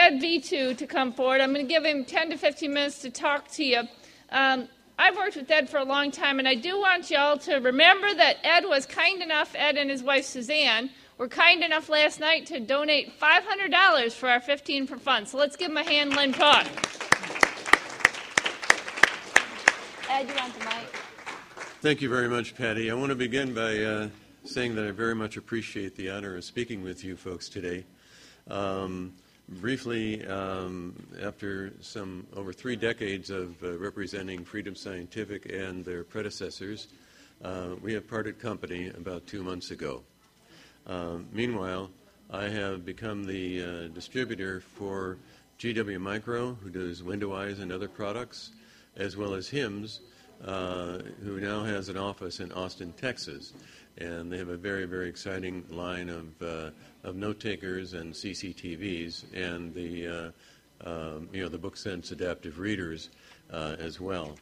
Ed V2 to come forward. I'm going to give him 10 to 15 minutes to talk to you. I've worked with Ed for a long time, and I do want you all to remember that Ed was kind enough, Ed and his wife Suzanne, were kind enough last night to donate $500 for our 15 for Fun. So let's give him a hand, Lynn Paul. Ed, you want the mic? Thank you very much, Patty. I want to begin by saying that I very much appreciate the honor of speaking with you folks today. Briefly, after some over 3 decades of representing Freedom Scientific and their predecessors, we have parted company about 2 months ago. Meanwhile, I have become the distributor for GW Micro, who does Window-Eyes and other products, as well as HIMS, who now has an office in Austin, Texas. And they have a very, very exciting line of note-takers and CCTVs, and the BookSense adaptive readers as well.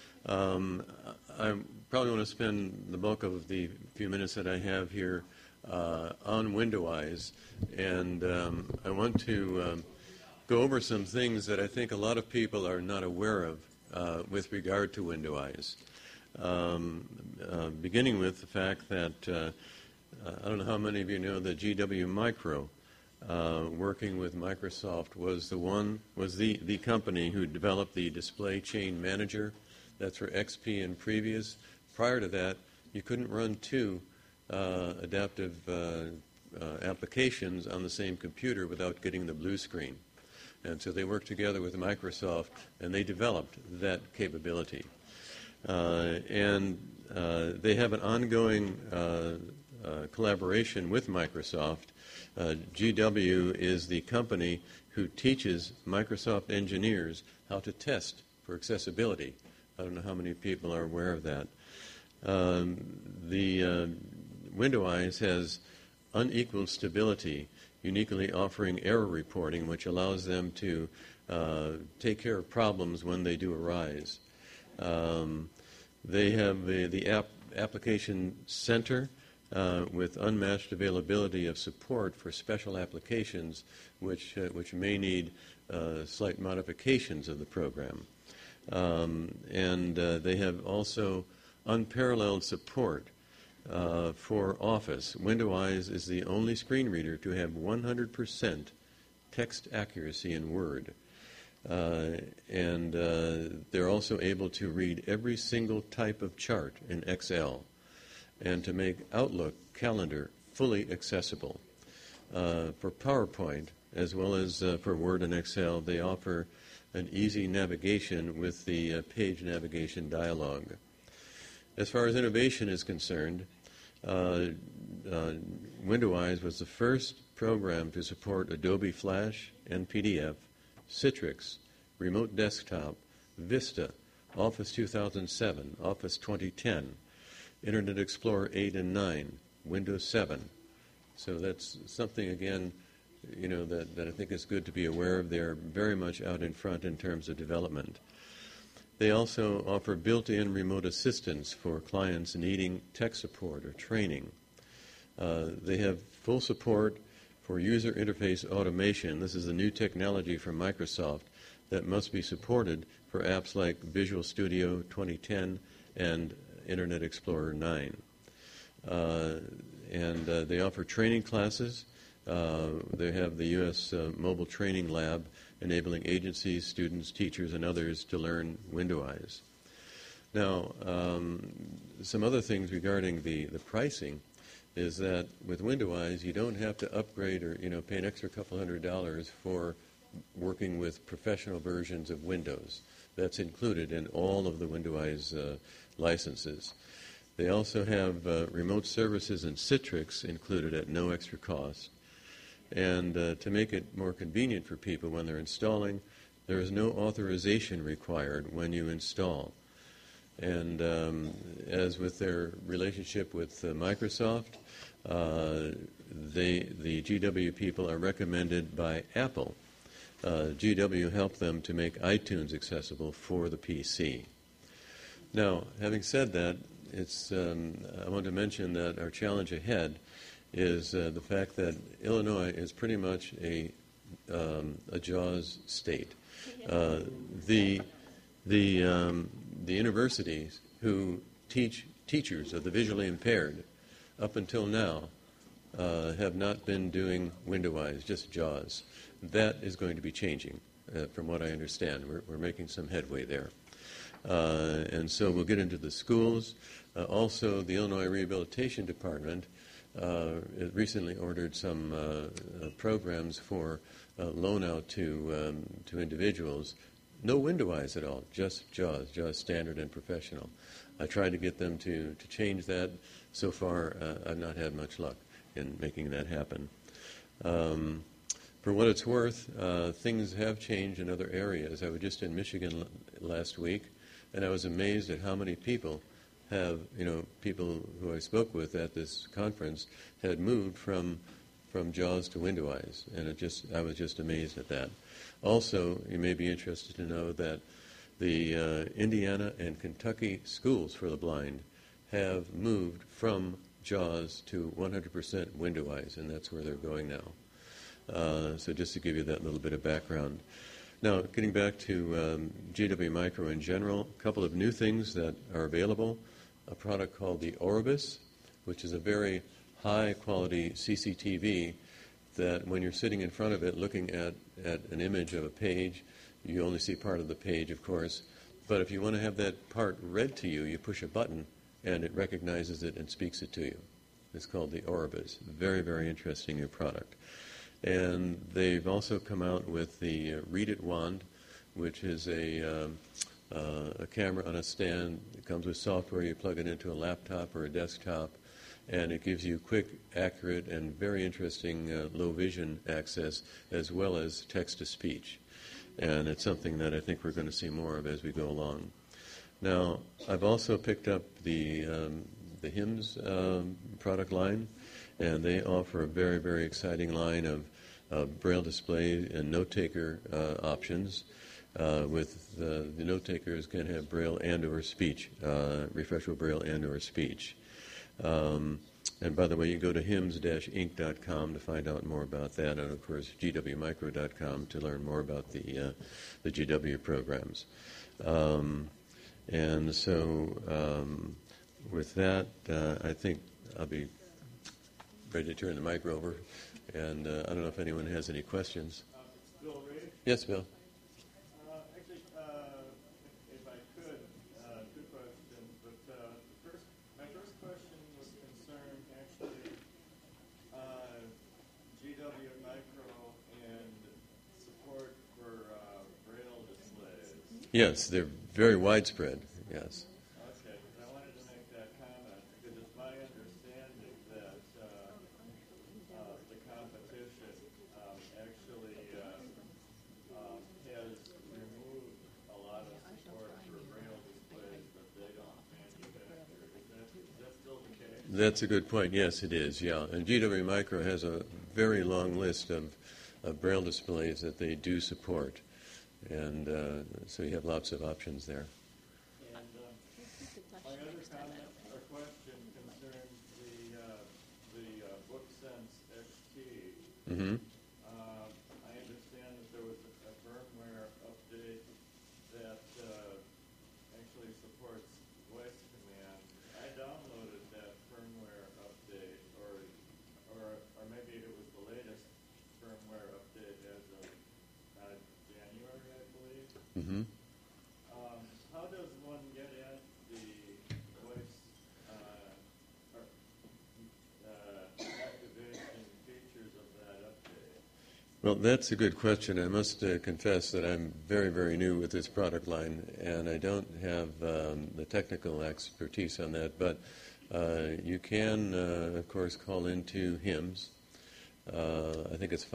I probably want to spend the bulk of the few minutes that I have here on Window-Eyes, and I want to go over some things that I think a lot of people are not aware of with regard to Window-Eyes. Beginning with the fact that I don't know how many of you know that GW Micro, working with Microsoft, was the company who developed the Display Chain Manager. That's for XP and previous. Prior to that, you couldn't run 2 adaptive applications on the same computer without getting the blue screen. And so they worked together with Microsoft, and they developed that capability. And they have an ongoing collaboration with Microsoft. GW is the company who teaches Microsoft engineers how to test for accessibility. I don't know how many people are aware of that. The Window-Eyes has unequaled stability, uniquely offering error reporting, which allows them to take care of problems when they do arise. They have the Application Center with unmatched availability of support for special applications which may need slight modifications of the program. And they have also unparalleled support for Office. Window-Eyes is the only screen reader to have 100% text accuracy in Word. And they're also able to read every single type of chart in Excel and to make Outlook calendar fully accessible. For PowerPoint, as well as for Word and Excel, they offer an easy navigation with the page navigation dialog. As far as innovation is concerned, Window-Eyes was the first program to support Adobe Flash and PDF, Citrix, Remote Desktop, Vista, Office 2007, Office 2010, Internet Explorer 8 and 9, Windows 7. So that's something, again, that I think is good to be aware of. They're very much out in front in terms of development. They also offer built-in remote assistance for clients needing tech support or training. They have full support for user interface automation. This is a new technology from Microsoft that must be supported for apps like Visual Studio 2010 and Internet Explorer 9. And they offer training classes. They have the U.S. Mobile Training Lab, enabling agencies, students, teachers, and others to learn Window-Eyes. Now, some other things regarding the pricing is that with Window-Eyes, you don't have to upgrade or pay an extra couple $100 for working with professional versions of Windows. That's included in all of the Window-Eyes licenses. They also have remote services and Citrix included at no extra cost. And to make it more convenient for people when they're installing, there is no authorization required when you install. And as with their relationship with Microsoft, the GW people are recommended by Apple. GW helped them to make iTunes accessible for the PC. Now, having said that, I want to mention that our challenge ahead is the fact that Illinois is pretty much a a JAWS state. The universities who teach teachers of the visually impaired up until now have not been doing window-eyes, just JAWS. That is going to be changing, from what I understand. We're making some headway there. And so we'll get into the schools. Also, the Illinois Rehabilitation Department recently ordered some programs for loan out to individuals. No window eyes at all, just JAWS standard and professional. I tried to get them to change that. So far, I've not had much luck in making that happen. For what it's worth, things have changed in other areas. I was just in Michigan last week, and I was amazed at how many people people who I spoke with at this conference had moved from JAWS to window eyes, and I was just amazed at that. Also, you may be interested to know that the Indiana and Kentucky schools for the blind have moved from JAWS to 100% window eyes, and that's where they're going now. So just to give you that little bit of background. Now, getting back to GW Micro in general, a couple of new things that are available. A product called the Oribus, which is a very high-quality CCTV that when you're sitting in front of it looking at an image of a page, you only see part of the page, of course. But if you want to have that part read to you, you push a button, and it recognizes it and speaks it to you. It's called the Oribus. Very, very interesting new product. And they've also come out with the Read It Wand, which is a camera on a stand. It comes with software. You plug it into a laptop or a desktop, and it gives you quick, accurate, and very interesting low vision access, as well as text-to-speech. And it's something that I think we're going to see more of as we go along. Now, I've also picked up the HIMS product line, and they offer a very, very exciting line of Braille display and note-taker options. With the note takers can have Braille and or speech, refreshable Braille and or speech. And by the way, you go to hims-inc.com to find out more about that, and of course gwmicro.com to learn more about the GW programs. And so with that, I think I'll be ready to turn the mic over. And I don't know if anyone has any questions. Bill Reed? Yes, Bill. If I could, two questions. But my first question was concerned actually GW Micro and support for Braille displays. Yes, they're very widespread. Yes. Okay, because I wanted to make that comment because it's my understanding that the competition actually has removed a lot of support for Braille displays that they don't manufacture. Is that still the case? That's a good point. Yes, it is. Yeah, and GW Micro has a very long list of Braille displays that they do support, and so you have lots of options there. And my other comment or question concerns the BookSense XT. Mm-hmm. I understand that there was a firmware update that actually supports voice command. I downloaded that firmware update, or maybe it was the latest firmware update as of January, I believe. Mm-hmm. How does one get at the voice activation features of that update? Well, that's a good question. I must confess that I'm very, very new with this product line, and I don't have the technical expertise on that. But you can, of course, call into HIMS. I think it's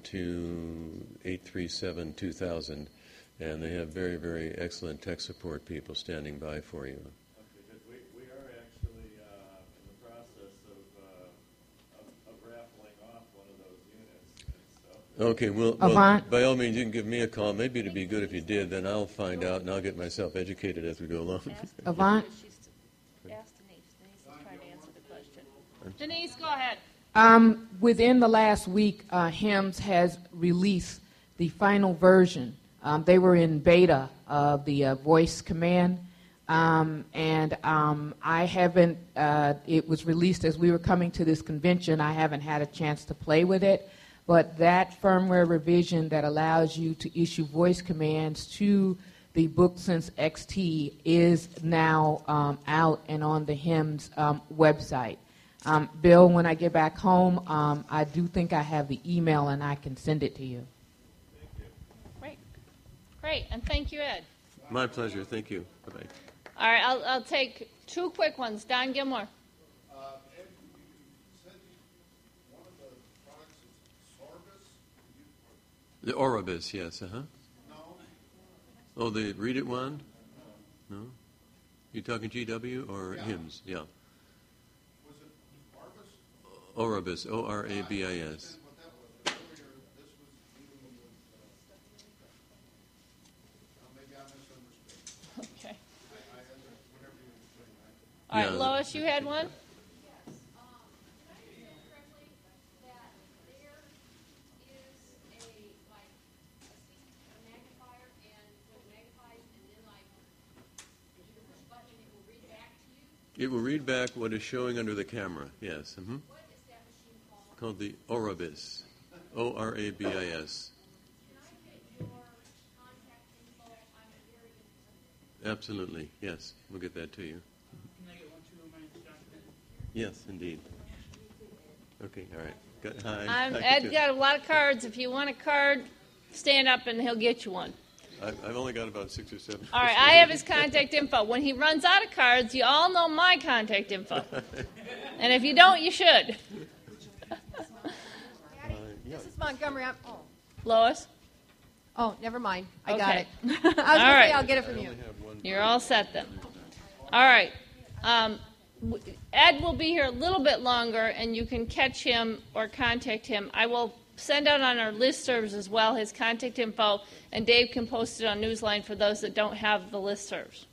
512-837-2000, and they have very, very excellent tech support people standing by for you. Okay, because we are actually in the process of raffling off one of those units. So. Okay, well, by all means, you can give me a call. Maybe it'd be good if you did. Then I'll find out, and I'll get myself educated as we go along. Ask Avant. Denise. Denise is trying to answer the question. Denise, go ahead. Within the last week, HIMSS has released the final version. They were in beta of the voice command, and I haven't, it was released as we were coming to this convention. I haven't had a chance to play with it, but that firmware revision that allows you to issue voice commands to the BookSense XT is now out and on the HIMSS website. Bill, when I get back home, I do think I have the email and I can send it to you. Thank you. Great. Great. And thank you, Ed. My pleasure. Thank you. Bye-bye. All right, I'll take two quick ones. Don Gilmore. Ed, you said one of the products is Sorbus? The Orabis, yes. Uh-huh. No. Oh, the Read It one? No? You talking GW or HIMSS? Yeah. Was it Orbis? Orabis, O-R-A-B-I-S. What that was earlier, this was dealing with, maybe I misunderstood. Okay. Whatever you were saying, All right, Yeah. Lois, you had one? It will read back what is showing under the camera, yes. Mm-hmm. What is that machine called? Called the Orabis, O-R-A-B-I-S. Can I get your contact info? I'm very interested. Absolutely, yes. We'll get that to you. Can I get one, too, of my document? Yes, indeed. Okay, all right. Good. Hi. Hi, Ed you got a lot of cards. If you want a card, stand up and he'll get you one. I've only got about 6 or 7. All right, I have his contact info. When he runs out of cards, you all know my contact info. And if you don't, you should. This is Montgomery. Lois? Oh, never mind. I got Okay. it. I was going to say right. I'll get it from you. You're all set then. All right. Ed will be here a little bit longer, and you can catch him or contact him. I will send out on our listservs as well his contact info, and Dave can post it on Newsline for those that don't have the listservs.